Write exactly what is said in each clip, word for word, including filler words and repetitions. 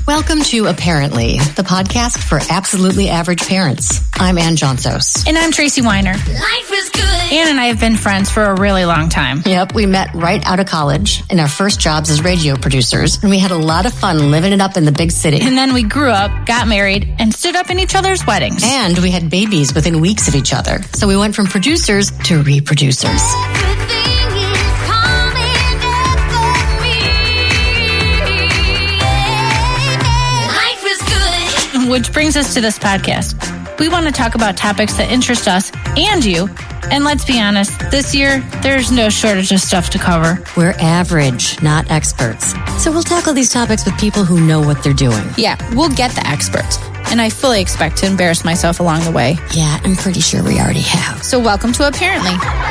Welcome to Apparently, the podcast for absolutely average parents. I'm Ann Johnsos. And I'm Tracy Weiner. Life is good. Ann and I have been friends for a really long time. Yep, we met right out of college in our first jobs as radio producers, and we had a lot of fun living it up in the big city. And then we grew up, got married, and stood up in each other's weddings. And we had babies within weeks of each other. So we went from producers to reproducers. Which brings us to this podcast. We want to talk about topics that interest us and you. And let's be honest, this year, there's no shortage of stuff to cover. We're average, not experts. So we'll tackle these topics with people who know what they're doing. Yeah, we'll get the experts. And I fully expect to embarrass myself along the way. Yeah, I'm pretty sure we already have. So welcome to Apparently.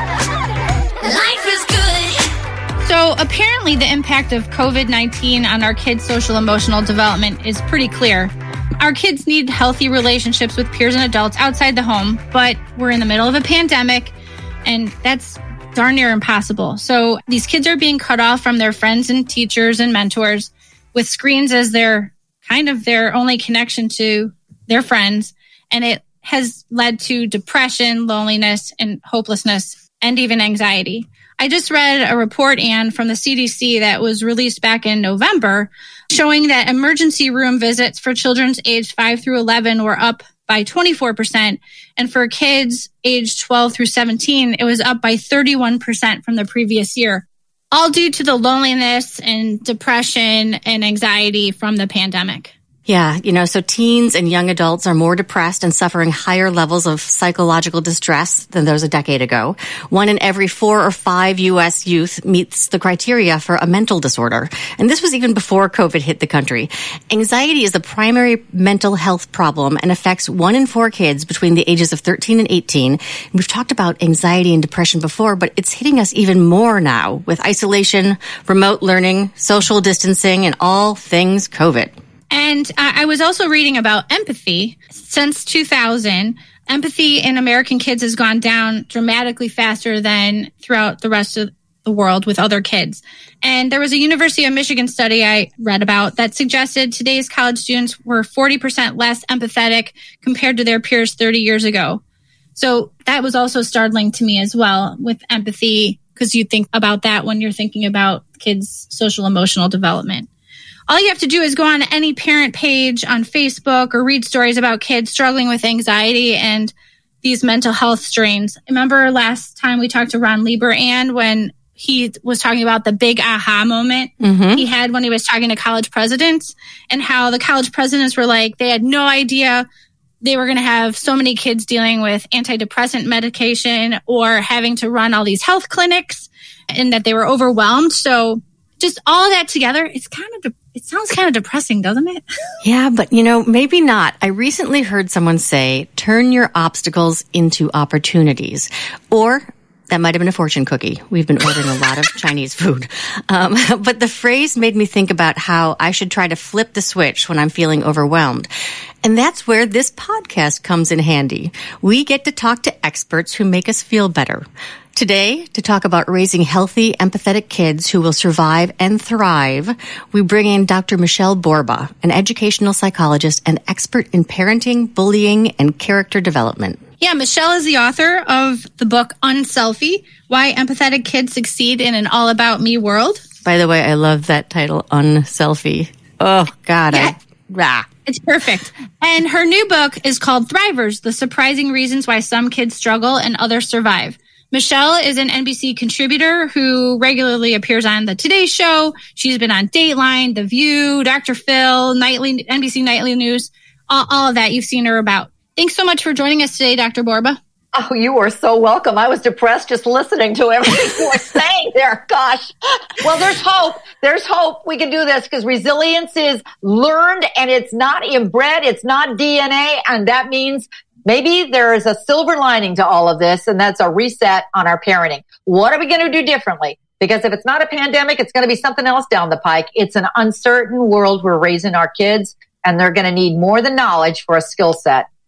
Life is good. So apparently the impact of covid nineteen on our kids' social emotional development is pretty clear. Our kids need healthy relationships with peers and adults outside the home, but we're in the middle of a pandemic, and that's darn near impossible. So these kids are being cut off from their friends and teachers and mentors with screens as their kind of their only connection to their friends, and it has led to depression, loneliness, and hopelessness, and even anxiety. I just read a report, Ann, from the C D C that was released back in November, showing that emergency room visits for children aged five through eleven were up by twenty-four percent. And for kids aged twelve through seventeen, it was up by thirty-one percent from the previous year, all due to the loneliness and depression and anxiety from the pandemic. Yeah, you know, so teens and young adults are more depressed and suffering higher levels of psychological distress than those a decade ago. One in every four or five U S youth meets the criteria for a mental disorder. And this was even before COVID hit the country. Anxiety is the primary mental health problem and affects one in four kids between the ages of thirteen and eighteen. And we've talked about anxiety and depression before, but it's hitting us even more now with isolation, remote learning, social distancing, and all things COVID. And I was also reading about empathy. Since two thousand, empathy in American kids has gone down dramatically faster than throughout the rest of the world with other kids. And there was a University of Michigan study I read about that suggested today's college students were forty percent less empathetic compared to their peers thirty years ago. So that was also startling to me as well with empathy, because you think about that when you're thinking about kids' social emotional development. All you have to do is go on any parent page on Facebook or read stories about kids struggling with anxiety and these mental health strains. Remember last time we talked to Ron Lieber, Ann, when he was talking about the big aha moment mm-hmm. he had when he was talking to college presidents, and how the college presidents were like, they had no idea they were going to have so many kids dealing with antidepressant medication or having to run all these health clinics, and that they were overwhelmed. So just all of that together, it's kind of de- it sounds kind of depressing, doesn't it? Yeah, but you know, maybe not. I recently heard someone say, turn your obstacles into opportunities. Or that might have been a fortune cookie. We've been ordering a lot of Chinese food. Um, but the phrase made me think about how I should try to flip the switch when I'm feeling overwhelmed. And that's where this podcast comes in handy. We get to talk to experts who make us feel better. Today, to talk about raising healthy, empathetic kids who will survive and thrive, we bring in Doctor Michelle Borba, an educational psychologist and expert in parenting, bullying, and character development. Yeah, Michelle is the author of the book Unselfie, Why Empathetic Kids Succeed in an All About Me World. By the way, I love that title, Unselfie. Oh, God. Yeah. I, rah. It's perfect. And her new book is called Thrivers, The Surprising Reasons Why Some Kids Struggle and Others Survive. Michelle is an N B C contributor who regularly appears on The Today Show. She's been on Dateline, The View, Doctor Phil, Nightly, N B C Nightly News, all, all of that you've seen her about. Thanks so much for joining us today, Doctor Borba. Oh, you are so welcome. I was depressed just listening to everything you were saying there. Gosh. Well, there's hope. There's hope. We can do this because resilience is learned and it's not inbred. It's not D N A. And that means maybe there is a silver lining to all of this, and that's a reset on our parenting. What are we going to do differently? Because if it's not a pandemic, it's going to be something else down the pike. It's an uncertain world we're raising our kids, and they're going to need more than knowledge for a skill set.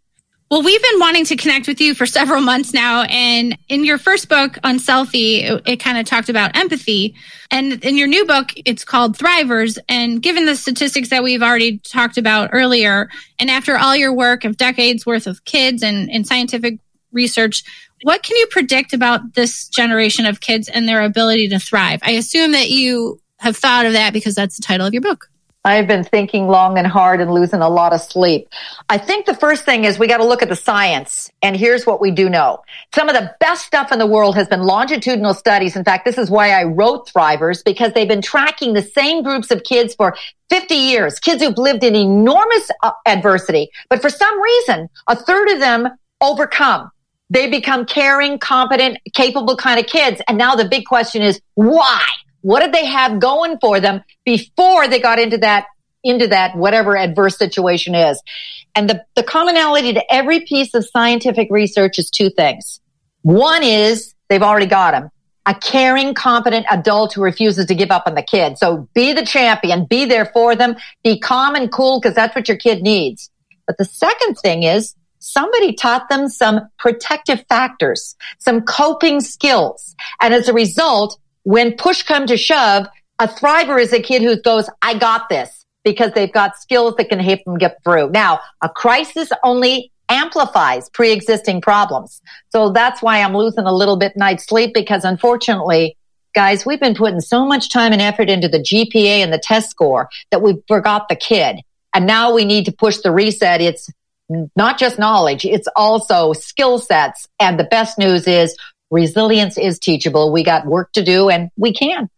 Well, we've been wanting to connect with you for several months now. And in your first book, Unselfie, it, it kind of talked about empathy. And in your new book, it's called Thrivers. And given the statistics that we've already talked about earlier, and after all your work of decades worth of kids and, and scientific research, what can you predict about this generation of kids and their ability to thrive? I assume that you have thought of that because that's the title of your book. I've been thinking long and hard and losing a lot of sleep. I think the first thing is we got to look at the science. And here's what we do know. Some of the best stuff in the world has been longitudinal studies. In fact, this is why I wrote Thrivers, because they've been tracking the same groups of kids for fifty years, kids who've lived in enormous uh, adversity. But for some reason, a third of them overcome. They become caring, competent, capable kind of kids. And now the big question is, why? What did they have going for them before they got into that, into that whatever adverse situation is? And the, the commonality to every piece of scientific research is two things. One is they've already got them. A caring, competent adult who refuses to give up on the kid. So be the champion, be there for them, be calm and cool because that's what your kid needs. But the second thing is somebody taught them some protective factors, some coping skills. And as a result, when push comes to shove, a thriver is a kid who goes, I got this, because they've got skills that can help them get through. Now, a crisis only amplifies pre-existing problems. So that's why I'm losing a little bit night's sleep, because unfortunately, guys, we've been putting so much time and effort into the G P A and the test score that we forgot the kid. And now we need to push the reset. It's not just knowledge, it's also skill sets. And the best news is resilience is teachable. We got work to do and we can.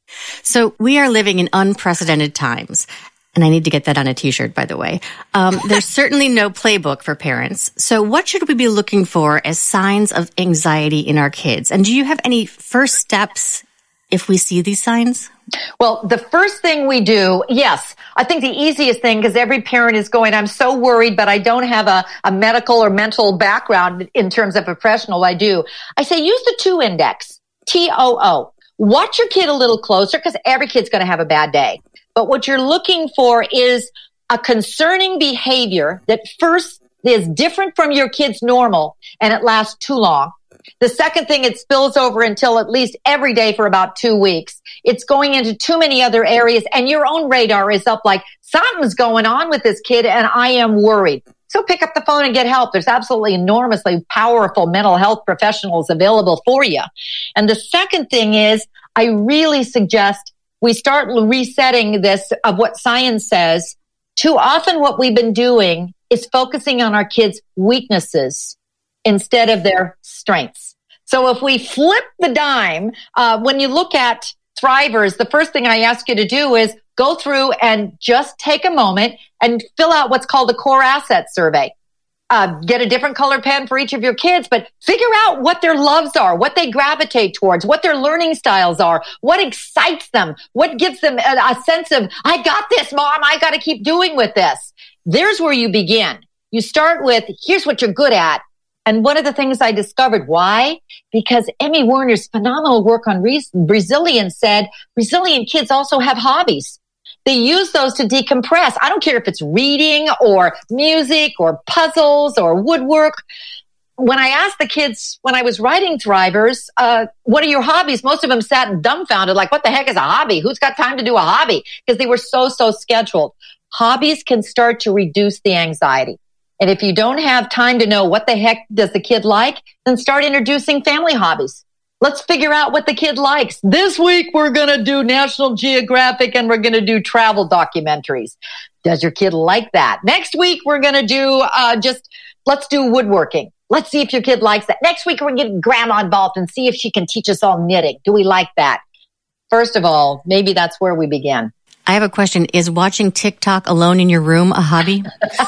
So we are living in unprecedented times. And I need to get that on a t-shirt, by the way. Um, there's certainly no playbook for parents. So what should we be looking for as signs of anxiety in our kids? And do you have any first steps if we see these signs? Well, the first thing we do, yes, I think the easiest thing, because every parent is going, I'm so worried, but I don't have a, a medical or mental background in terms of professional. I do. I say use the two index, T O O. Watch your kid a little closer because every kid's going to have a bad day. But what you're looking for is a concerning behavior that first is different from your kid's normal and it lasts too long. The second thing, it spills over until at least every day for about two weeks. It's going into too many other areas and your own radar is up like something's going on with this kid and I am worried. So pick up the phone and get help. There's absolutely enormously powerful mental health professionals available for you. And the second thing is I really suggest we start resetting this of what science says. Too often what we've been doing is focusing on our kids' weaknesses instead of their strengths. So if we flip the dime, uh, when you look at Thrivers, the first thing I ask you to do is go through and just take a moment and fill out what's called a core asset survey. Uh, get a different color pen for each of your kids, but figure out what their loves are, what they gravitate towards, what their learning styles are, what excites them, what gives them a, a sense of, I got this, Mom, I got to keep doing with this. There's where you begin. You start with, here's what you're good at. And one of the things I discovered, why? Because Emmy Werner's phenomenal work on res- resilience said resilient kids also have hobbies. They use those to decompress. I don't care if it's reading or music or puzzles or woodwork. When I asked the kids when I was writing Thrivers, uh, what are your hobbies? Most of them sat dumbfounded, like, what the heck is a hobby? Who's got time to do a hobby? Because they were so, so scheduled. Hobbies can start to reduce the anxiety. And if you don't have time to know what the heck does the kid like, then start introducing family hobbies. Let's figure out what the kid likes. This week, we're going to do National Geographic and we're going to do travel documentaries. Does your kid like that? Next week, we're going to do uh just, let's do woodworking. Let's see if your kid likes that. Next week, we're going to get grandma involved and see if she can teach us all knitting. Do we like that? First of all, maybe that's where we begin. I have a question. Is watching TikTok alone in your room a hobby?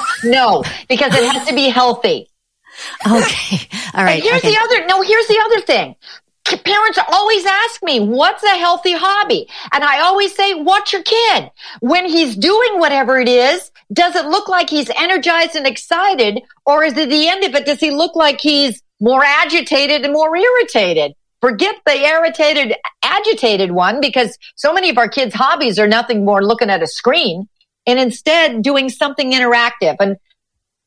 No, because it has to be healthy. Okay. All right. And here's okay. the other, no, here's the other thing. Parents always ask me, what's a healthy hobby? And I always say, watch your kid. When he's doing whatever it is, does it look like he's energized and excited? Or is at the end of it, does he look like he's more agitated and more irritated? Forget the irritated, agitated one, because so many of our kids' hobbies are nothing more looking at a screen and instead doing something interactive. And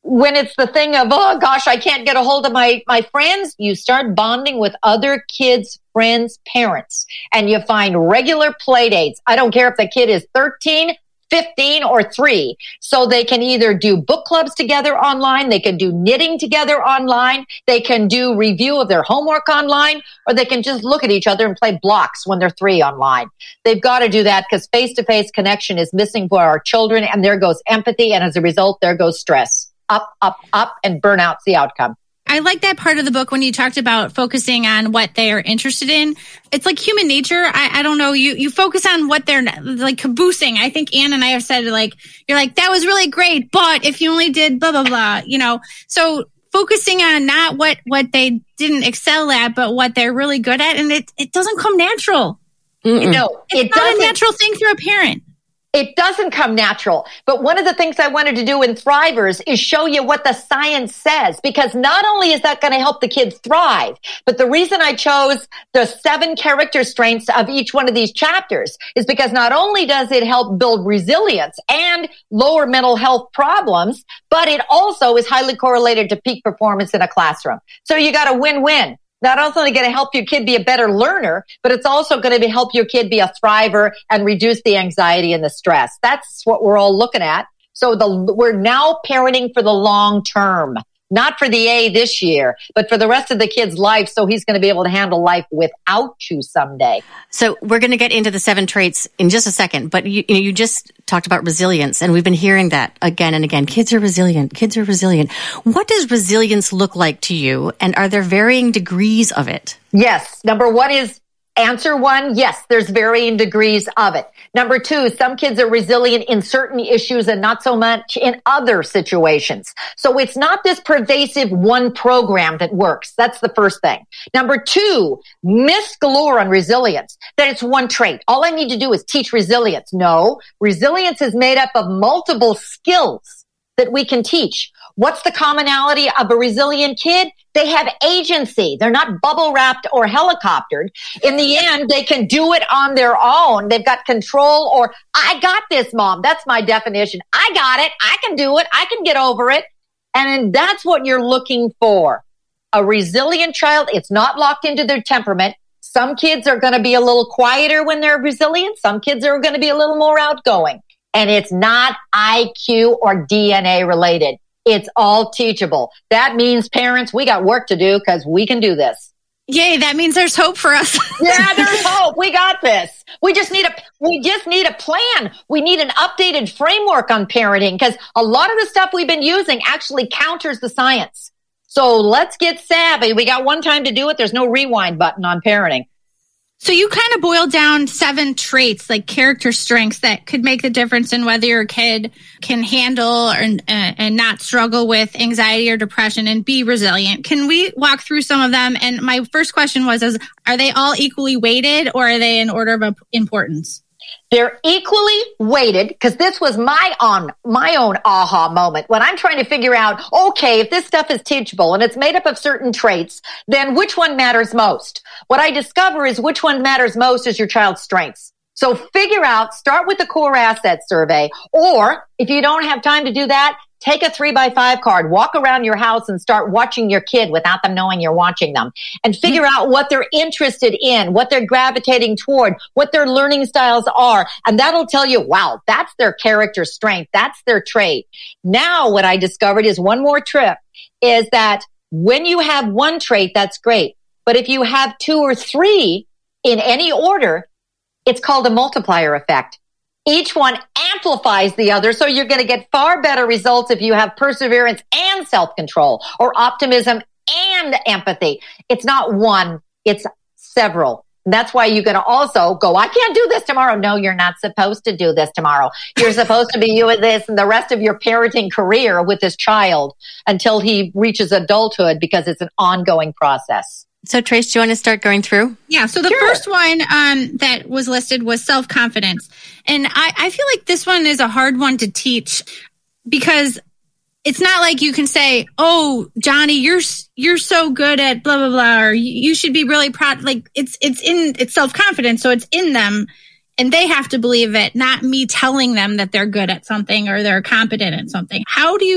when it's the thing of, oh gosh, I can't get a hold of my, my friends, you start bonding with other kids' friends' parents, and you find regular play dates. I don't care if the kid is thirteen, fifteen, or three. So they can either do book clubs together online, they can do knitting together online, they can do review of their homework online, or they can just look at each other and play blocks when they're three online. They've got to do that because face-to-face connection is missing for our children, and there goes empathy, and as a result, there goes stress. Up, up, up, and burnout's the outcome. I like that part of the book when you talked about focusing on what they are interested in. It's like human nature. I, I don't know. You, you focus on what they're like caboosing. I think Ann and I have said, like, you're like, that was really great, but if you only did blah, blah, blah, you know, so focusing on not what, what they didn't excel at, but what they're really good at. And it, it doesn't come natural. Mm-mm. No, it's it not doesn't. a natural thing for a parent. It doesn't come natural. But one of the things I wanted to do in Thrivers is show you what the science says, because not only is that going to help the kids thrive, but the reason I chose the seven character strengths of each one of these chapters is because not only does it help build resilience and lower mental health problems, but it also is highly correlated to peak performance in a classroom. So you got a win-win. Not only going to help your kid be a better learner, but it's also going to help your kid be a thriver and reduce the anxiety and the stress. That's what we're all looking at. So the, we're now parenting for the long term, not for the A this year, but for the rest of the kid's life. So he's going to be able to handle life without you someday. So we're going to get into the seven traits in just a second, but you, you just talked about resilience, and we've been hearing that again and again. Kids are resilient. Kids are resilient. What does resilience look like to you, and are there varying degrees of it? Yes. Number one is answer one. Yes, there's varying degrees of it. Number two, some kids are resilient in certain issues and not so much in other situations. So it's not this pervasive one program that works. That's the first thing. Number two, myths galore on resilience, that it's one trait. All I need to do is teach resilience. No, resilience is made up of multiple skills that we can teach. What's the commonality of a resilient kid? They have agency. They're not bubble wrapped or helicoptered. In the end, they can do it on their own. They've got control, or I got this, Mom. That's my definition. I got it. I can do it. I can get over it. And that's what you're looking for. A resilient child, it's not locked into their temperament. Some kids are going to be a little quieter when they're resilient. Some kids are going to be a little more outgoing. And it's not I Q or D N A related. It's all teachable. That means, parents, we got work to do because we can do this. Yay, that means there's hope for us. Yeah, there's hope. We got this. We just need a we just need a plan. We need an updated framework on parenting, because a lot of the stuff we've been using actually counters the science. So let's get savvy. We got one time to do it. There's no rewind button on parenting. So you kind of boiled down seven traits, like character strengths, that could make the difference in whether your kid can handle and, uh, and not struggle with anxiety or depression and be resilient. Can we walk through some of them? And my first question was, is, are they all equally weighted, or are they in order of importance? They're equally weighted, because this was my on my own aha moment when I'm trying to figure out, okay, if this stuff is teachable and it's made up of certain traits, then which one matters most? What I discover is which one matters most is your child's strengths. So figure out, start with the core asset survey, or if you don't have time to do that, take a three by five card, walk around your house and start watching your kid without them knowing you're watching them, and figure out what they're interested in, what they're gravitating toward, what their learning styles are. And that'll tell you, wow, that's their character strength. That's their trait. Now, what I discovered is one more trip is that when you have one trait, that's great. But if you have two or three in any order, it's called a multiplier effect. Each one amplifies the other, so you're going to get far better results if you have perseverance and self-control, or optimism and empathy. It's not one, it's several. And that's why you're going to also go, I can't do this tomorrow. No, you're not supposed to do this tomorrow. You're supposed to be you with this and the rest of your parenting career with this child until he reaches adulthood, because it's an ongoing process. So, Trace, do you want to start going through? Yeah. So the Sure. first one um, that was listed was self-confidence. And I, I feel like this one is a hard one to teach, because it's not like you can say, oh, Johnny, you're you're so good at blah, blah, blah, or you should be really proud. Like it's it's in it's self-confidence. So it's in them, and they have to believe it, not me telling them that they're good at something or they're competent at something. How do you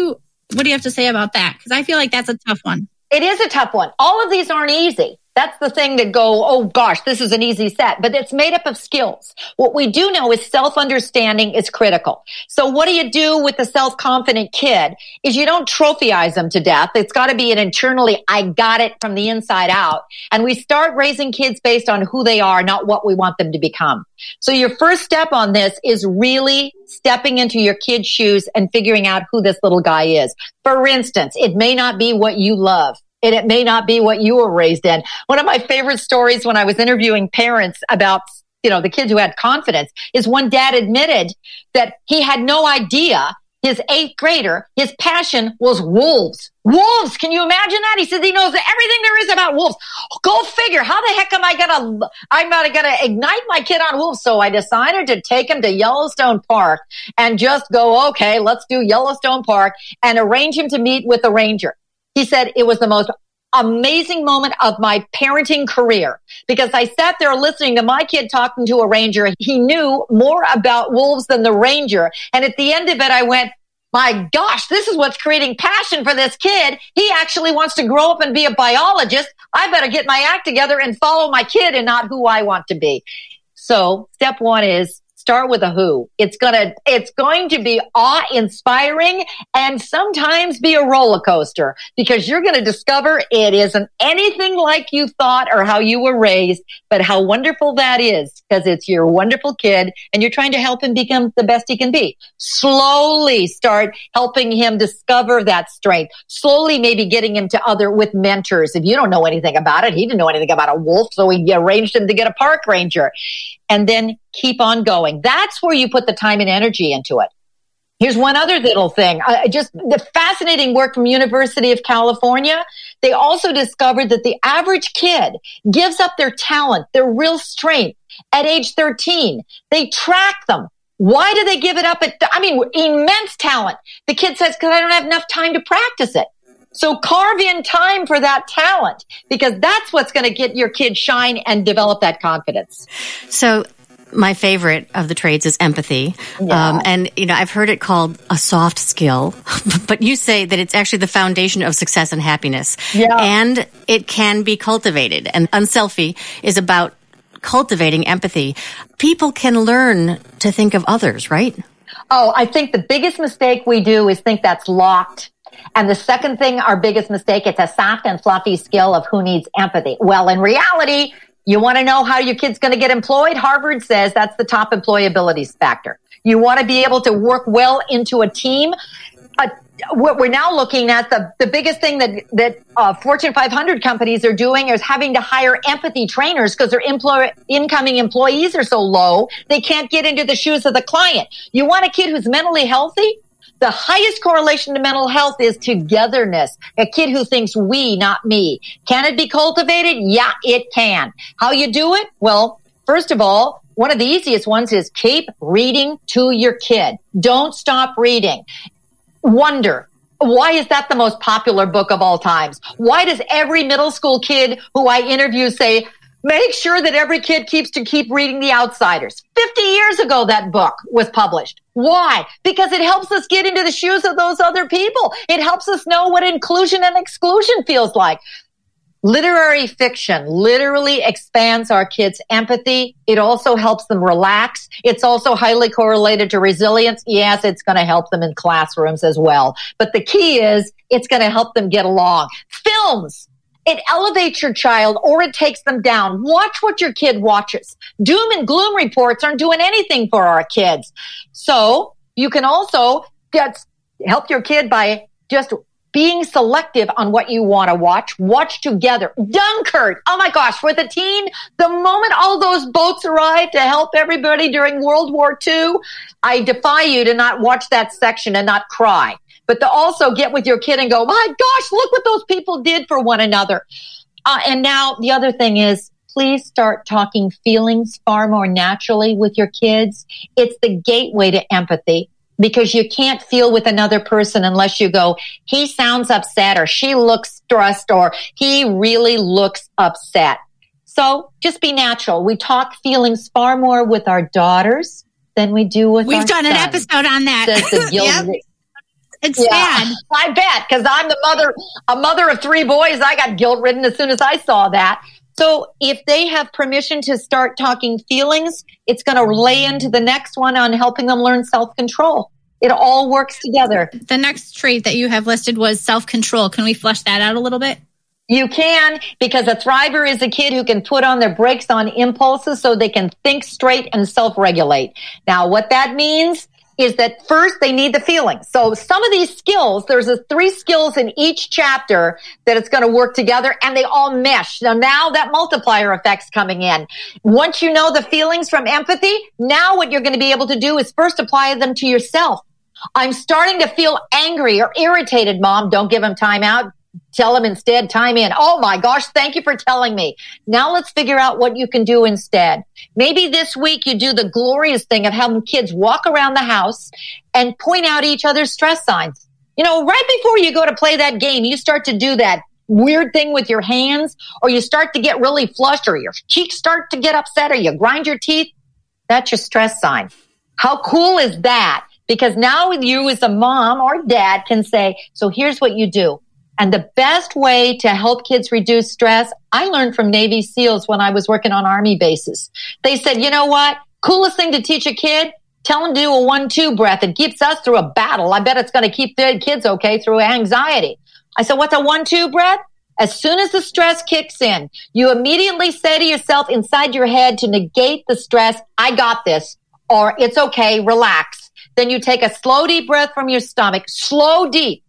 What do you have to say about that? Because I feel like that's a tough one. It is a tough one. All of these aren't easy. That's the thing that go, oh gosh, this is an easy set, but it's made up of skills. What we do know is self-understanding is critical. So what do you do with the self-confident kid is you don't trophyize them to death. It's got to be an internally, I got it from the inside out. And we start raising kids based on who they are, not what we want them to become. So your first step on this is really stepping into your kid's shoes and figuring out who this little guy is. For instance, it may not be what you love. And it may not be what you were raised in. One of my favorite stories when I was interviewing parents about, you know, the kids who had confidence is one dad admitted that he had no idea his eighth grader, his passion was wolves. Wolves. Can you imagine that? He says he knows everything there is about wolves. Go figure. How the heck am I going to, I'm not going to ignite my kid on wolves. So I decided to take him to Yellowstone Park and just go, okay, let's do Yellowstone Park and arrange him to meet with a ranger. He said it was the most amazing moment of my parenting career because I sat there listening to my kid talking to a ranger. He knew more about wolves than the ranger. And at the end of it, I went, my gosh, this is what's creating passion for this kid. He actually wants to grow up and be a biologist. I better get my act together and follow my kid and not who I want to be. So step one is start with a who. It's gonna, it's going to be awe-inspiring and sometimes be a roller coaster because you're going to discover it isn't anything like you thought or how you were raised, but how wonderful that is because it's your wonderful kid and you're trying to help him become the best he can be. Slowly start helping him discover that strength. Slowly maybe getting him to other with mentors. If you don't know anything about it, he didn't know anything about a wolf, so we arranged him to get a park ranger. And then keep on going. That's where you put the time and energy into it. Here's one other little thing. Uh, just the fascinating work from University of California. They also discovered that the average kid gives up their talent, their real strength at age thirteen. They track them. Why do they give it up at, I mean, immense talent. The kid says, because I don't have enough time to practice it. So carve in time for that talent because that's what's going to get your kid shine and develop that confidence. So my favorite of the trades is empathy. Yeah. Um, and, you know, I've heard it called a soft skill, but you say that it's actually the foundation of success and happiness. Yeah. And it can be cultivated. And Unselfie is about cultivating empathy. People can learn to think of others, right? Oh, I think the biggest mistake we do is think that's locked. And the second thing, our biggest mistake, it's a soft and fluffy skill of who needs empathy. Well, in reality, you want to know how your kid's going to get employed? Harvard says that's the top employability factor. You want to be able to work well into a team. Uh, what we're now looking at, the, the biggest thing that, that uh, Fortune five hundred companies are doing is having to hire empathy trainers because their employ- incoming employees are so low, they can't get into the shoes of the client. You want a kid who's mentally healthy? The highest correlation to mental health is togetherness. A kid who thinks we, not me. Can it be cultivated? Yeah, it can. How you do it? Well, first of all, one of the easiest ones is keep reading to your kid. Don't stop reading. Wonder. Why is that the most popular book of all times? Why does every middle school kid who I interview say, make sure that every kid keeps to keep reading The Outsiders? fifty years ago, that book was published. Why? Because it helps us get into the shoes of those other people. It helps us know what inclusion and exclusion feels like. Literary fiction literally expands our kids' empathy. It also helps them relax. It's also highly correlated to resilience. Yes, it's going to help them in classrooms as well. But the key is it's going to help them get along. Films. It elevates your child or it takes them down. Watch what your kid watches. Doom and gloom reports aren't doing anything for our kids. So you can also get, help your kid by just being selective on what you want to watch. Watch together. Dunkirk. Oh my gosh, for the teen, the moment all those boats arrived to help everybody during World War Two, I defy you to not watch that section and not cry. But to also get with your kid and go, my gosh, look what those people did for one another. Uh, and now the other thing is, please start talking feelings far more naturally with your kids. It's the gateway to empathy because you can't feel with another person unless you go, he sounds upset or she looks stressed or he really looks upset. So just be natural. We talk feelings far more with our daughters than we do with We've our done sons. an episode on that. Says the Gilded, Yep. It's Yeah, sad. I bet, because I'm the mother, a mother of three boys. I got guilt ridden as soon as I saw that. So if they have permission to start talking feelings, it's going to lay into the next one on helping them learn self-control. It all works together. The next trait that you have listed was self-control. Can we flesh that out a little bit? You can, because a thriver is a kid who can put on their brakes on impulses so they can think straight and self-regulate. Now, what that means is that first they need the feelings. So some of these skills, there's a three skills in each chapter that it's going to work together, and they all mesh. Now, now that multiplier effect's coming in. Once you know the feelings from empathy, now what you're going to be able to do is first apply them to yourself. I'm starting to feel angry or irritated, Mom. Don't give him time out. Tell him instead, time in. Oh my gosh, thank you for telling me. Now let's figure out what you can do instead. Maybe this week you do the glorious thing of having kids walk around the house and point out each other's stress signs. You know, right before you go to play that game, you start to do that weird thing with your hands, or you start to get really flushed, or your cheeks start to get upset, or you grind your teeth. That's your stress sign. How cool is that? Because now you as a mom or dad can say, so here's what you do. And the best way to help kids reduce stress, I learned from Navy SEALs when I was working on Army bases. They said, you know what? Coolest thing to teach a kid, tell them to do a one two breath. It keeps us through a battle. I bet it's going to keep the kids okay through anxiety. I said, what's a one two breath? As soon as the stress kicks in, you immediately say to yourself inside your head to negate the stress, I got this, or it's okay, relax. Then you take a slow, deep breath from your stomach, slow, deep.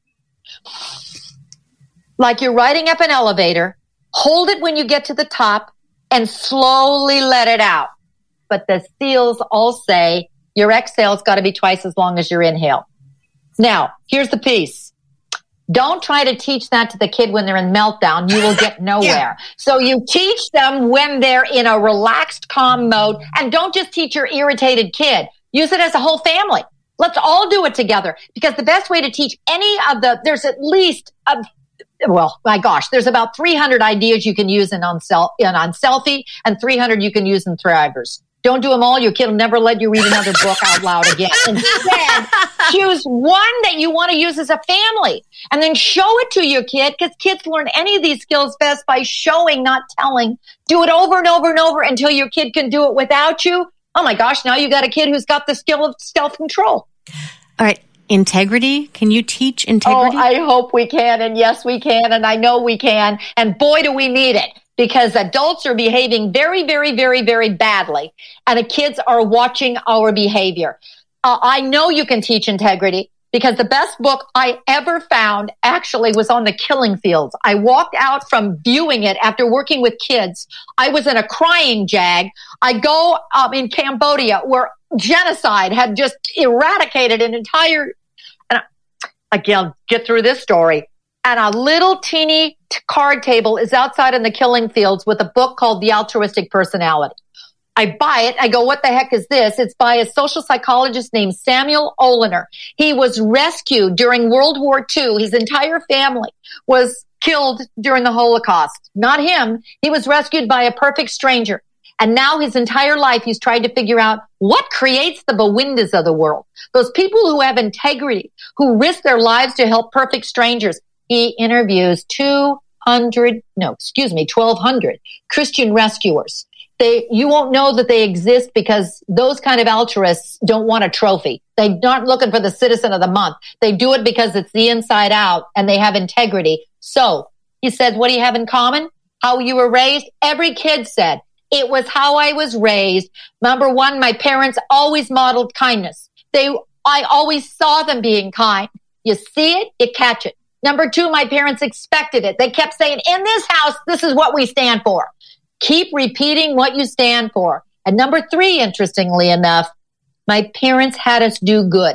Like you're riding up an elevator, hold it when you get to the top and slowly let it out. But the SEALs all say your exhale's got to be twice as long as your inhale. Now, here's the piece. Don't try to teach that to the kid when they're in meltdown. You will get nowhere. Yeah. So you teach them when they're in a relaxed, calm mode, and don't just teach your irritated kid. Use it as a whole family. Let's all do it together, because the best way to teach any of the, there's at least a Well, my gosh, there's about three hundred ideas you can use in on, sel- in on Selfie, and three hundred you can use in Thrivers. Don't do them all. Your kid will never let you read another book out loud again. Instead, choose one that you want to use as a family, and then show it to your kid, because kids learn any of these skills best by showing, not telling. Do it over and over and over until your kid can do it without you. Oh my gosh, now you got a kid who's got the skill of self-control. All right. Integrity. Can you teach integrity? Oh, I hope we can. And yes, we can. And I know we can. And boy, do we need it, because adults are behaving very, very, very, very badly. And the kids are watching our behavior. Uh, I know you can teach integrity, because the best book I ever found actually was on the killing fields. I walked out from viewing it after working with kids. I was in a crying jag. I go um, in Cambodia, where genocide had just eradicated an entire, and again, get through this story. And a little teeny t- card table is outside in the killing fields with a book called The Altruistic Personality. I buy it. I go, what the heck is this? It's by a social psychologist named Samuel Oliner. He was rescued during World War Two. His entire family was killed during the Holocaust. Not him. He was rescued by a perfect stranger. And now his entire life, he's tried to figure out what creates the Bawindas of the world. Those people who have integrity, who risk their lives to help perfect strangers. He interviews two hundred, no, excuse me, twelve hundred Christian rescuers. They, you won't know that they exist, because those kind of altruists don't want a trophy. They aren't looking for the citizen of the month. They do it because it's the inside out, and they have integrity. So he said, what do you have in common? How you were raised? Every kid said, it was how I was raised. Number one, my parents always modeled kindness. They, I always saw them being kind. You see it, you catch it. Number two, my parents expected it. They kept saying, in this house, this is what we stand for. Keep repeating what you stand for. And number three, interestingly enough, my parents had us do good.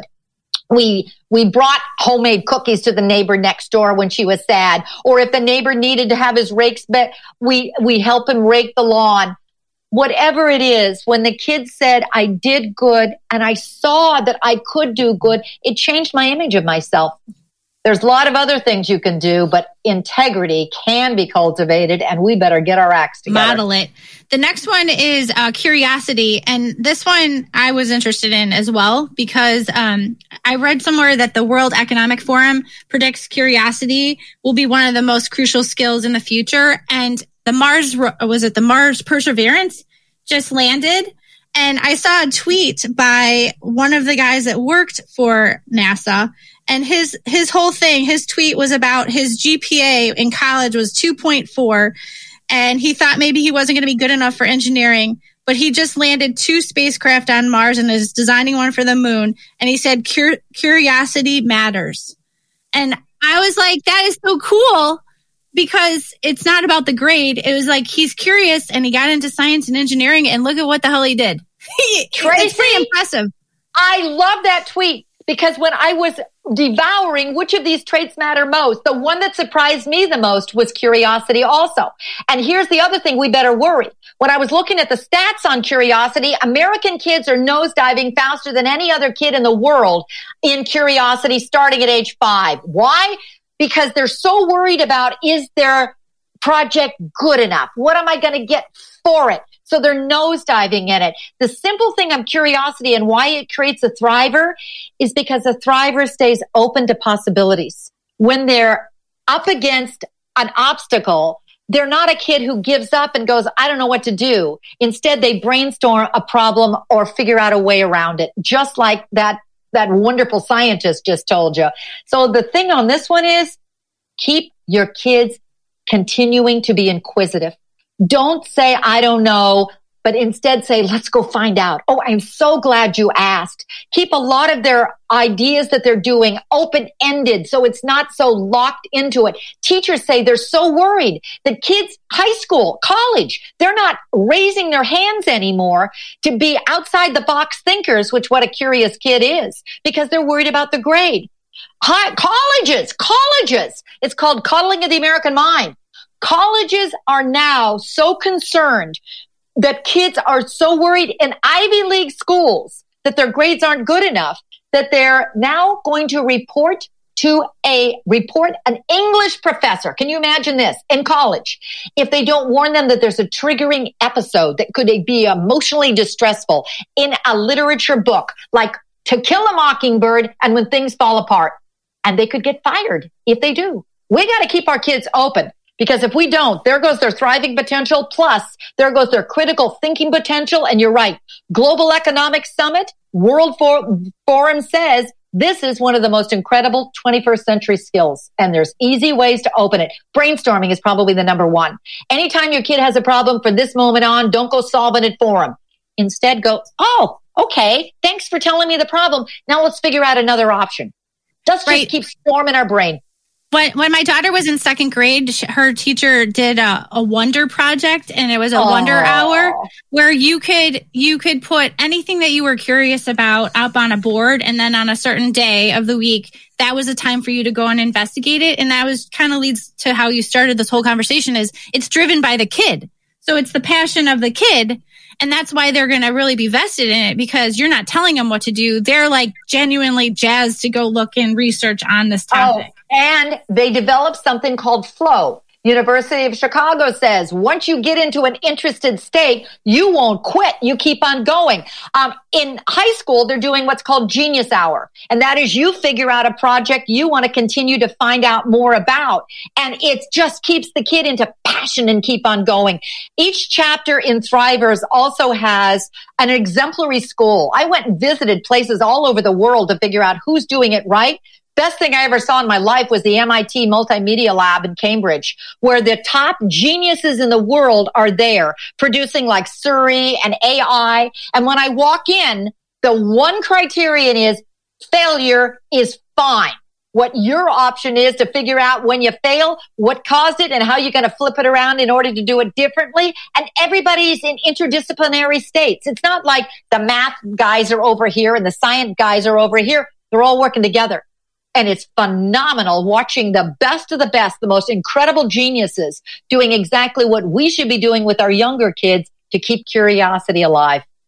We, we brought homemade cookies to the neighbor next door when she was sad. Or if the neighbor needed to have his rakes back, we, we help him rake the lawn. Whatever it is, when the kids said, I did good and I saw that I could do good, it changed my image of myself. There's a lot of other things you can do, but integrity can be cultivated, and we better get our acts together. Model it. The next one is uh, curiosity. And this one I was interested in as well, because um, I read somewhere that the World Economic Forum predicts curiosity will be one of the most crucial skills in the future. And the Mars, was it the Mars Perseverance just landed? And I saw a tweet by one of the guys that worked for NASA. And his, his whole thing, his tweet was about his G P A in college was two point four. And he thought maybe he wasn't going to be good enough for engineering, but he just landed two spacecraft on Mars and is designing one for the moon. And he said, Cur- curiosity matters. And I was like, that is so cool, because it's not about the grade. It was like, he's curious and he got into science and engineering, and look at what the hell he did. Tracy, it's pretty impressive. I love that tweet, because when I was devouring which of these traits matter most, the one that surprised me the most was curiosity also. And here's the other thing we better worry. When I was looking at the stats on curiosity, American kids are nosediving faster than any other kid in the world in curiosity starting at age five. Why? Because they're so worried about, is their project good enough? What am I going to get for it? So they're nosediving in it. The simple thing of curiosity and why it creates a thriver is because a thriver stays open to possibilities. When they're up against an obstacle, they're not a kid who gives up and goes, I don't know what to do. Instead, they brainstorm a problem or figure out a way around it, just like that, that wonderful scientist just told you. So the thing on this one is, keep your kids continuing to be inquisitive. Don't say, I don't know, but instead say, let's go find out. Oh, I'm so glad you asked. Keep a lot of their ideas that they're doing open-ended, so it's not so locked into it. Teachers say they're so worried that kids, high school, college, they're not raising their hands anymore to be outside the box thinkers, which what a curious kid is, because they're worried about the grade. Hi, colleges, colleges. It's called coddling of the American mind. Colleges are now so concerned that kids are so worried in Ivy League schools that their grades aren't good enough that they're now going to report to a report an English professor. Can you imagine this in college? If they don't warn them that there's a triggering episode that could be emotionally distressful in a literature book like To Kill a Mockingbird and When Things Fall Apart, and they could get fired if they do. We got to keep our kids open. Because if we don't, there goes their thriving potential, plus there goes their critical thinking potential. And you're right. Global Economic Summit, World For- Forum says this is one of the most incredible twenty-first century skills. And there's easy ways to open it. Brainstorming is probably the number one. Anytime your kid has a problem from this moment on, don't go solving it for them. Instead go, oh, okay, thanks for telling me the problem. Now let's figure out another option. Let's just Right. keep storming our brain. When, when my daughter was in second grade, sh- her teacher did a, a wonder project, and it was a Aww. wonder hour where you could, you could put anything that you were curious about up on a board. And then on a certain day of the week, that was a time for you to go and investigate it. And that was kind of leads to how you started this whole conversation, is it's driven by the kid. So it's the passion of the kid. And that's why they're going to really be vested in it, because you're not telling them what to do. They're like genuinely jazzed to go look and research on this topic. Oh, and they developed something called flow. University of Chicago says once you get into an interested state, you won't quit. You keep on going. Um, in high school, they're doing what's called Genius Hour. And that is you figure out a project you want to continue to find out more about. And it just keeps the kid into passion and keep on going. Each chapter in Thrivers also has an exemplary school. I went and visited places all over the world to figure out who's doing it right. Best thing I ever saw in my life was the M I T Multimedia Lab in Cambridge, where the top geniuses in the world are there producing like Siri and A I. And when I walk in, the one criterion is failure is fine. What your option is to figure out when you fail, what caused it, and how you're going to flip it around in order to do it differently. And everybody's in interdisciplinary states. It's not like the math guys are over here and the science guys are over here. They're all working together. And it's phenomenal watching the best of the best, the most incredible geniuses doing exactly what we should be doing with our younger kids to keep curiosity alive.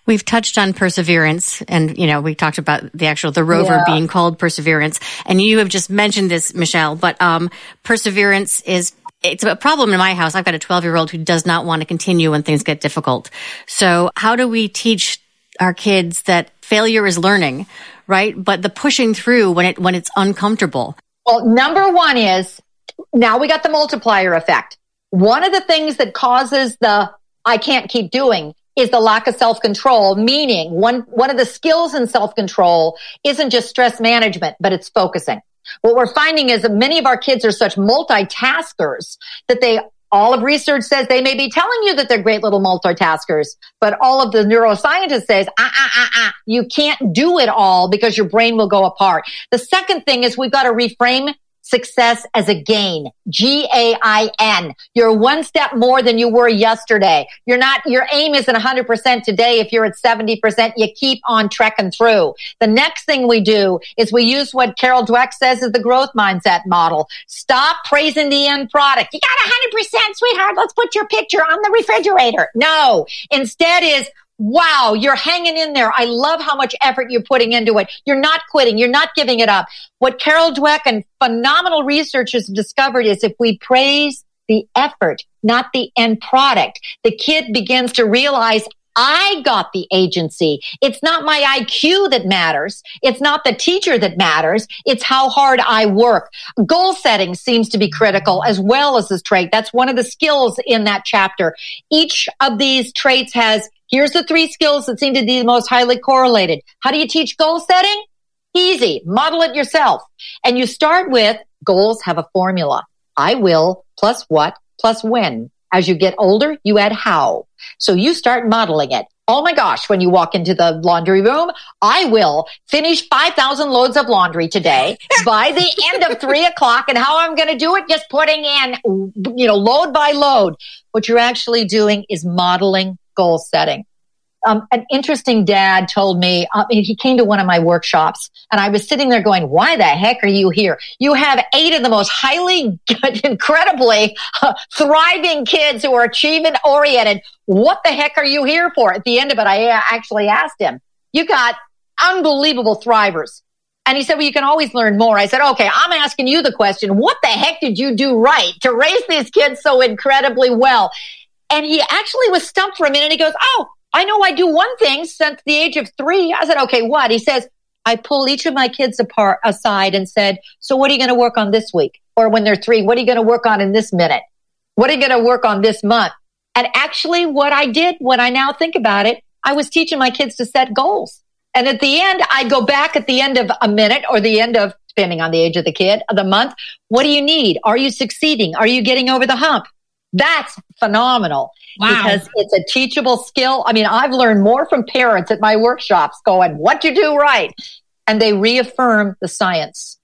We've touched on perseverance and, you know, we talked about the actual, the rover Yeah. being called Perseverance. And you have just mentioned this, Michelle, but um, perseverance is, it's a problem in my house. I've got a twelve-year-old who does not want to continue when things get difficult. So how do we teach our kids that failure is learning, right? But the pushing through when it when it's uncomfortable. Well, number one is, now we got the multiplier effect. One of the things that causes the I can't keep doing is the lack of self-control, meaning one, one of the skills in self-control isn't just stress management, but it's focusing. What we're finding is that many of our kids are such multitaskers that they, all of research says they may be telling you that they're great little multitaskers, but all of the neuroscientists says, ah, ah, ah, ah, you can't do it all because your brain will go apart. The second thing is we've got to reframe success as a gain. G A I N. You're one step more than you were yesterday. You're not, your aim isn't one hundred percent today. If you're at seventy percent, you keep on trekking through. The next thing we do is we use what Carol Dweck says is the growth mindset model. Stop praising the end product. You got one hundred percent, sweetheart. Let's put your picture on the refrigerator. No. Instead is, wow, you're hanging in there. I love how much effort you're putting into it. You're not quitting. You're not giving it up. What Carol Dweck and phenomenal researchers have discovered is if we praise the effort, not the end product, the kid begins to realize I got the agency. It's not my I Q that matters. It's not the teacher that matters. It's how hard I work. Goal setting seems to be critical as well as this trait. That's one of the skills in that chapter. Each of these traits has, here's the three skills that seem to be the most highly correlated. How do you teach goal setting? Easy. Model it yourself. And you start with goals have a formula. I will plus what plus when. As you get older, you add how. So you start modeling it. Oh my gosh, when you walk into the laundry room, I will finish five thousand loads of laundry today by the end of three o'clock. And how I'm going to do it? Just putting in, you know, load by load. What you're actually doing is modeling goal setting. Um, an interesting dad told me, uh, he came to one of my workshops and I was sitting there going, why the heck are you here? You have eight of the most highly, incredibly uh, thriving kids who are achievement oriented. What the heck are you here for? At the end of it, I actually asked him, you got unbelievable thrivers. And he said, well, you can always learn more. I said, okay, I'm asking you the question. What the heck did you do right to raise these kids so incredibly well? And he actually was stumped for a minute. He goes, oh, I know I do one thing since the age of three. I said, okay, what? He says, I pull each of my kids apart aside and said, so what are you going to work on this week? Or when they're three, what are you going to work on in this minute? What are you going to work on this month? And actually what I did when I now think about it, I was teaching my kids to set goals. And at the end, I'd go back at the end of a minute or the end of, depending on the age of the kid, of the month. What do you need? Are you succeeding? Are you getting over the hump? That's phenomenal. Wow. Because it's a teachable skill. I mean, I've learned more from parents at my workshops going, what you do right? And they reaffirm the science.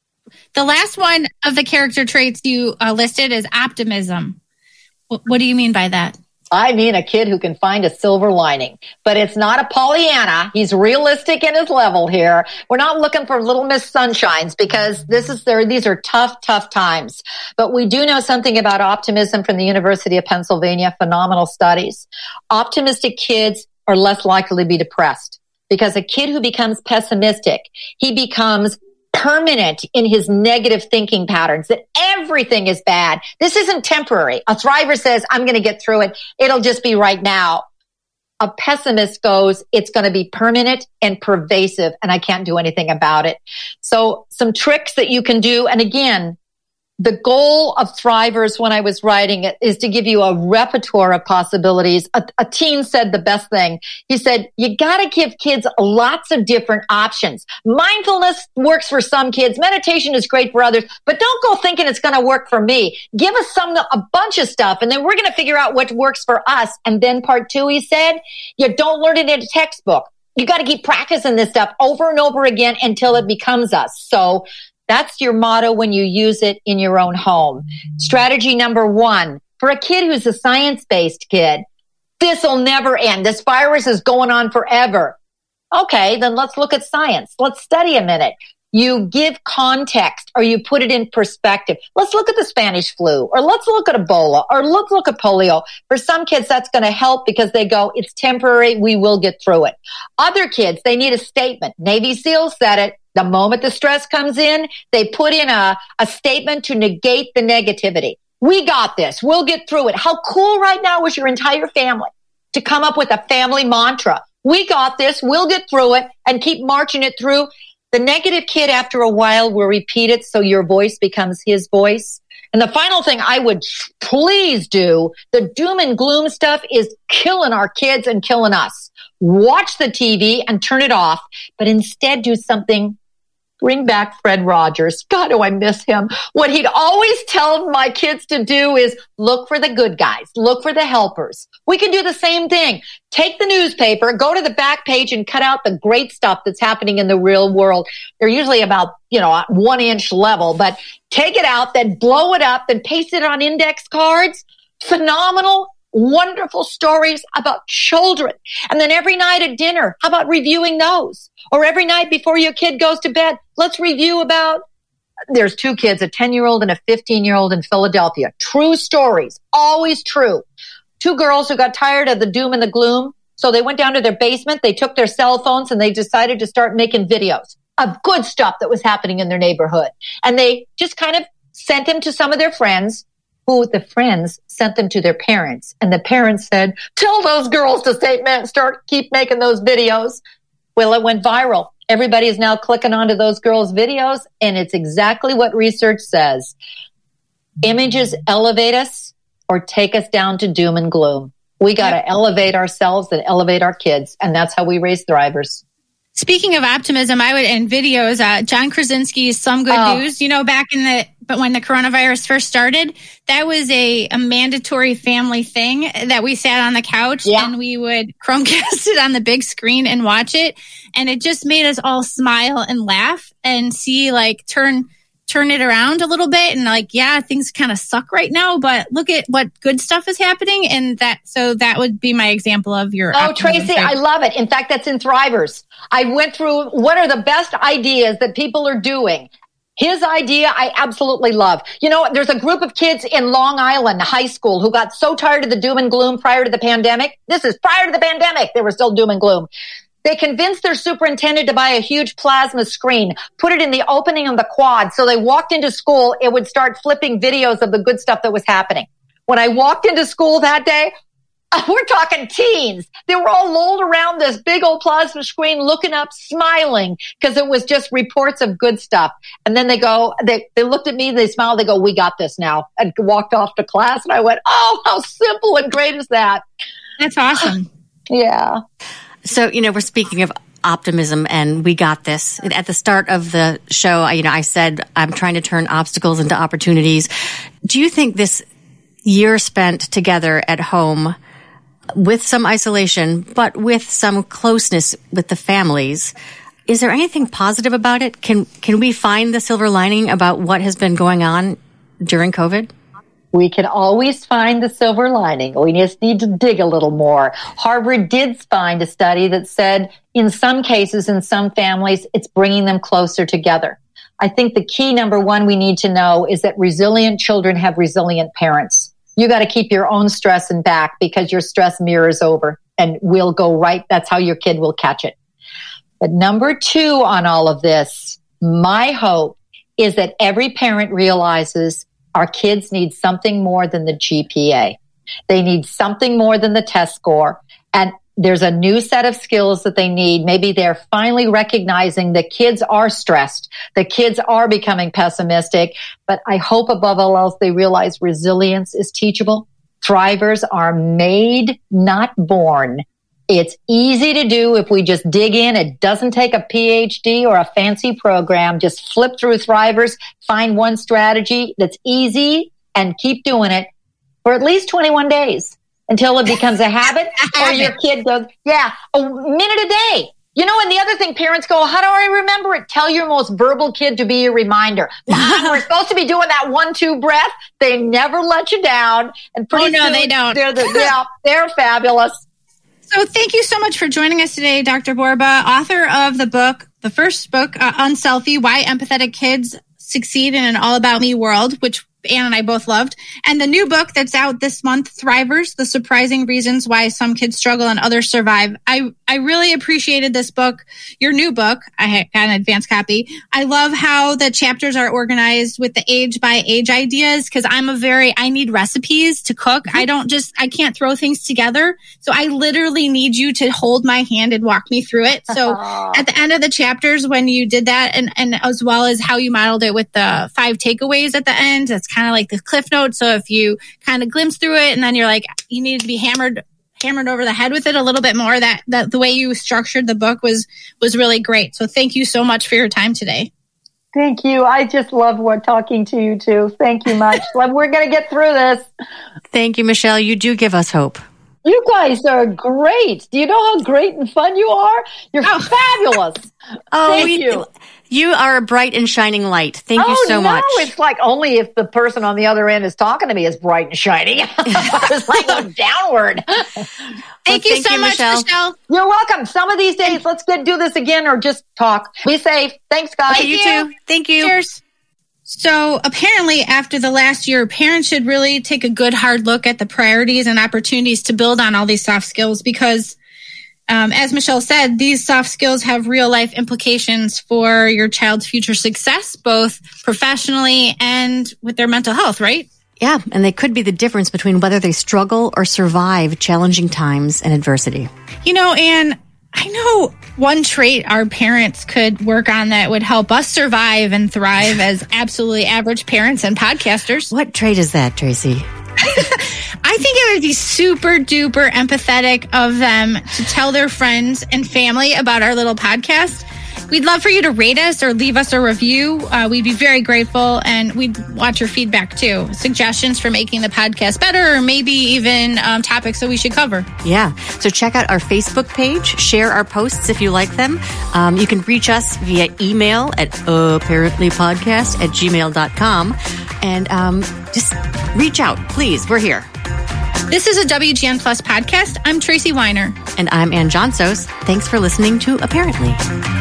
The last one of the character traits you uh, listed is optimism. W- what do you mean by that? I mean a kid who can find a silver lining, but it's not a Pollyanna. He's realistic in his level here. We're not looking for little Miss Sunshines because this is there. These are tough, tough times, but we do know something about optimism from the University of Pennsylvania. Phenomenal studies. Optimistic kids are less likely to be depressed because a kid who becomes pessimistic, he becomes permanent in his negative thinking patterns, that everything is bad. This isn't temporary. A thriver says, I'm going to get through it. It'll just be right now. A pessimist goes, it's going to be permanent and pervasive, and I can't do anything about it. So some tricks that you can do. And again, the goal of Thrivers when I was writing it is to give you a repertoire of possibilities. A, a teen said the best thing. He said, you got to give kids lots of different options. Mindfulness works for some kids. Meditation is great for others, but don't go thinking it's going to work for me. Give us some, a bunch of stuff, and then we're going to figure out what works for us. And then part two, he said, you don't learn it in a textbook. You got to keep practicing this stuff over and over again until it becomes us. So that's your motto when you use it in your own home. Strategy number one, for a kid who's a science-based kid, this will never end. This virus is going on forever. Okay, then let's look at science. Let's study a minute. you give context or you put it in perspective. Let's look at the Spanish flu, or let's look at Ebola, or let's look at polio. For some kids, that's going to help because they go, it's temporary. We will get through it. Other kids, they need a statement. Navy SEALs said it. The moment the stress comes in, they put in a, a statement to negate the negativity. We got this. We'll get through it. How cool right now is your entire family to come up with a family mantra. We got this. We'll get through it, and keep marching it through. The negative kid, after a while, will repeat it so your voice becomes his voice. And the final thing I would please do, the doom and gloom stuff is killing our kids and killing us. Watch the T V and turn it off, but instead do something. Bring back Fred Rogers. God, do I miss him. What he'd always tell my kids to do is look for the good guys. Look for the helpers. We can do the same thing. Take the newspaper, go to the back page and cut out the great stuff that's happening in the real world. They're usually about, you know, one inch level, but take it out, then blow it up, then paste it on index cards. Phenomenal, wonderful stories about children. And then every night at dinner, how about reviewing those? Or every night before your kid goes to bed, let's review about, there's two kids, a ten-year-old and a fifteen-year-old in Philadelphia. True stories, always true. Two girls who got tired of the doom and the gloom, so they went down to their basement, they took their cell phones, and they decided to start making videos of good stuff that was happening in their neighborhood. And they just kind of sent them to some of their friends, who the friends sent them to their parents. And the parents said, tell those girls to stay, start, keep making those videos. Well, it went viral. Everybody is now clicking onto those girls' videos, and it's exactly what research says. Images elevate us or take us down to doom and gloom. We got to yep. elevate ourselves and elevate our kids, and that's how we raise thrivers. Speaking of optimism, I would end videos. Uh, John Krasinski's Some Good oh. News. You know, back in the but when the coronavirus first started, that was a, a mandatory family thing that we sat on the couch yeah. and we would Chromecast it on the big screen and watch it, and it just made us all smile and laugh and see like turn turn it around a little bit and like yeah, things kind of suck right now, but look at what good stuff is happening, and that so that would be my example of your. Oh, Tracy, I love it. In fact, that's in Thrivers. I went through what are the best ideas that people are doing. His idea, I absolutely love. You know, there's a group of kids in Long Island high school who got so tired of the doom and gloom prior to the pandemic. This is prior to the pandemic. They were still doom and gloom. They convinced their superintendent to buy a huge plasma screen, put it in the opening of the quad. So they walked into school, it would start flipping videos of the good stuff that was happening. When I walked into school that day, we're talking teens. They were all lulled around this big old plasma screen, looking up, smiling, because it was just reports of good stuff. And then they go, they, they looked at me, they smiled, they go, we got this now, and walked off to class. And I went, oh, how simple and great is that? That's awesome. Yeah. So, you know, we're speaking of optimism and we got this. At the start of the show, I, you know, I said, I'm trying to turn obstacles into opportunities. Do you think this year spent together at home with some isolation, but with some closeness with the families, is there anything positive about it? Can can we find the silver lining about what has been going on during COVID? We can always find the silver lining. We just need to dig a little more. Harvard did find a study that said in some cases, in some families, it's bringing them closer together. I think the key number one we need to know is that resilient children have resilient parents. You got to keep your own stress in back because your stress mirrors over and will go right. That's how your kid will catch it. But number two on all of this, my hope is that every parent realizes our kids need something more than the G P A. They need something more than the test score. And there's a new set of skills that they need. Maybe they're finally recognizing that kids are stressed. The kids are becoming pessimistic. But I hope above all else, they realize resilience is teachable. Thrivers are made, not born. It's easy to do if we just dig in. It doesn't take a P H D or a fancy program. Just flip through Thrivers, find one strategy that's easy and keep doing it for at least twenty-one days. Until it becomes a habit or your kid goes, yeah, a minute a day. You know, and the other thing, parents go, how do I remember it? Tell your most verbal kid to be a reminder. Mom, we're supposed to be doing that one, two breath. They never let you down. And pretty oh, no, soon, they don't. They're, the, yeah, they're fabulous. So thank you so much for joining us today, Doctor Borba, author of the book, the first book, uh, Unselfie, Why Empathetic Kids Succeed in an All About Me World, which Anne and I both loved. And the new book that's out this month, Thrivers, The Surprising Reasons Why Some Kids Struggle and Others Survive. I, I really appreciated this book, your new book. I had got an advanced copy. I love how the chapters are organized with the age by age ideas, because I'm a very, I need recipes to cook. I don't just, I can't throw things together. So I literally need you to hold my hand and walk me through it. So at the end of the chapters, when you did that, and, and as well as how you modeled it with the five takeaways at the end, that's kind of like the cliff notes. So if you kind of glimpse through it and then you're like, you need to be hammered, hammered over the head with it a little bit more, that, that the way you structured the book was, was really great. So thank you so much for your time today. Thank you. I just love what talking to you too. Thank you much. We're going to get through this. Thank you, Michelle. You do give us hope. You guys are great. Do you know how great and fun you are? You're oh. fabulous. Oh, Thank we, you. You are a bright and shining light. Thank oh, you so no, much. It's like only if the person on the other end is talking to me is bright and shining. It's like going downward. Thank well, you thank so you, much, Michelle. Michelle. You're welcome. Some of these days, let's get do this again or just talk. Be safe. Thanks, guys. Okay, you, you too. Thank you. Cheers. So apparently after the last year, parents should really take a good hard look at the priorities and opportunities to build on all these soft skills, because um, as Michelle said, these soft skills have real life implications for your child's future success, both professionally and with their mental health, right? Yeah, and they could be the difference between whether they struggle or survive challenging times and adversity. You know, Anne, I know one trait our parents could work on that would help us survive and thrive as absolutely average parents and podcasters. What trait is that, Tracy? I think it would be super duper empathetic of them to tell their friends and family about our little podcast. We'd love for you to rate us or leave us a review. Uh, we'd be very grateful, and we'd watch your feedback too. Suggestions for making the podcast better, or maybe even um, topics that we should cover. Yeah. So check out our Facebook page. Share our posts if you like them. Um, you can reach us via email at apparentlypodcast at gmail dot com. And um, just reach out, please. We're here. This is a W G N Plus podcast. I'm Tracy Weiner. And I'm Ann Johnsos. Thanks for listening to Apparently.